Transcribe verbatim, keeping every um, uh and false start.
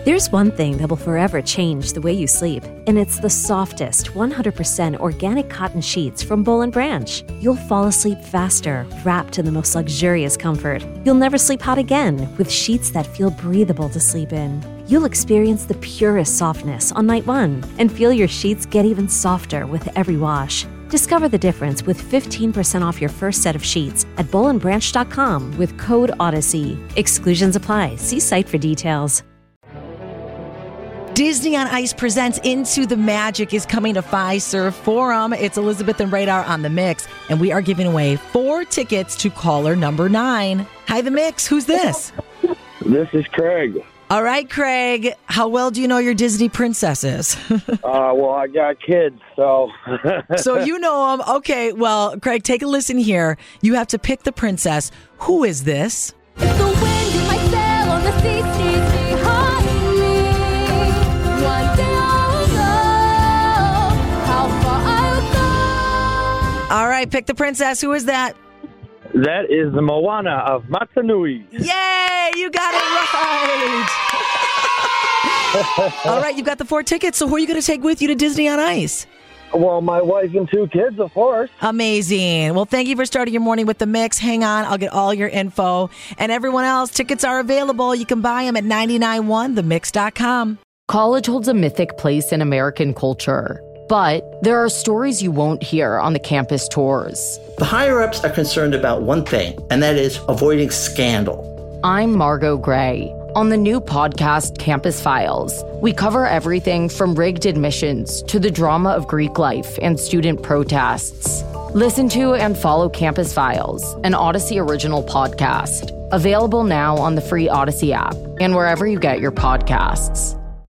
There's one thing that will forever change the way you sleep, and it's the softest, one hundred percent organic cotton sheets from Boll and Branch. You'll fall asleep faster, wrapped in the most luxurious comfort. You'll never sleep hot again with sheets that feel breathable to sleep in. You'll experience the purest softness on night one and feel your sheets get even softer with every wash. Discover the difference with fifteen percent off your first set of sheets at boll and branch dot com with code Odyssey. Exclusions apply. See site for details. Disney on Ice presents Into the Magic is coming to Fiserv Forum. It's Elizabeth and Radar on The Mix, and we are giving away four tickets to caller number nine. Hi, The Mix. Who's this? This is Craig. All right, Craig. How well do you know your Disney princesses? uh, well, I got kids, so... So you know them. Okay, well, Craig, take a listen here. You have to pick the princess. Who is this? It's the wind in my sail on the sea seas behind me. One day I'll know how far I'll go. All right, pick the princess. Who is that? That is the Moana of Matanui. Yay, you got it right. All right, you got the four tickets. So who are you going to take with you to Disney on Ice? Well, my wife and two kids, of course. Amazing. Well, thank you for starting your morning with The Mix. Hang on, I'll get all your info. And everyone else, tickets are available. You can buy them at nine nine one the mix dot com. College holds a mythic place in American culture. But there are stories you won't hear on the campus tours. The higher-ups are concerned about one thing, and that is avoiding scandal. I'm Margot Gray. On the new podcast, Campus Files, we cover everything from rigged admissions to the drama of Greek life and student protests. Listen to and follow Campus Files, an Odyssey original podcast. Available now on the free Odyssey app and wherever you get your podcasts.